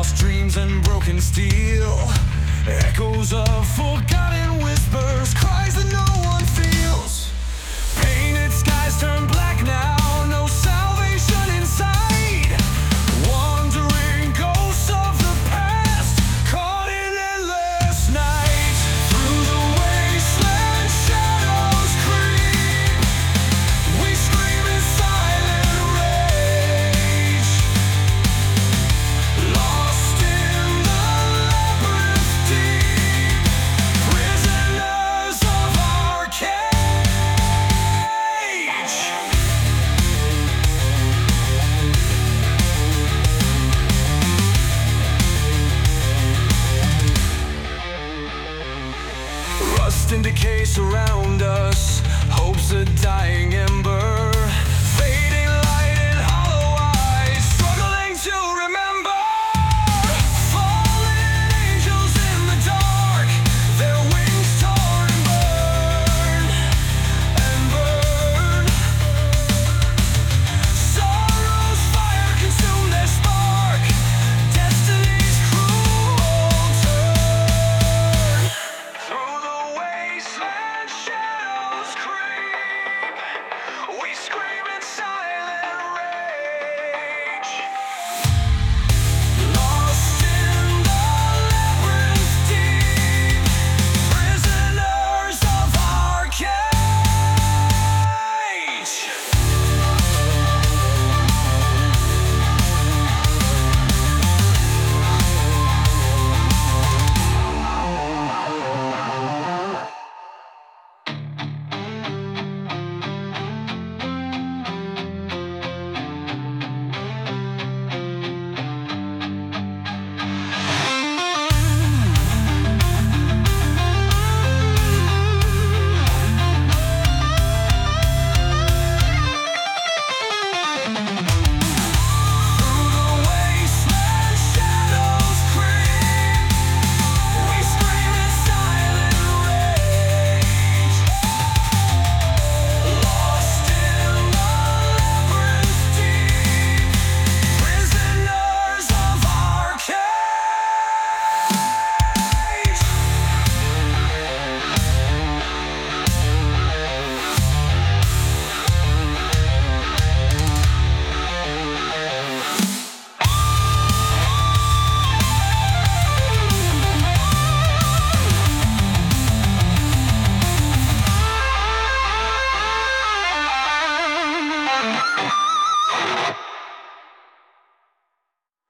lost dreams and broken steel. Echoes of forgotten whispers, cries that no one feels. Painted skies turn black now, no salvation in sight. Wandering ghosts of the past, caught in endless night. Through the wasteland shadows creep, we scream in silent rage. Lost in the labyrinth deep, prisoners of our cage. Rust and decay surround us, hope's a dying ember.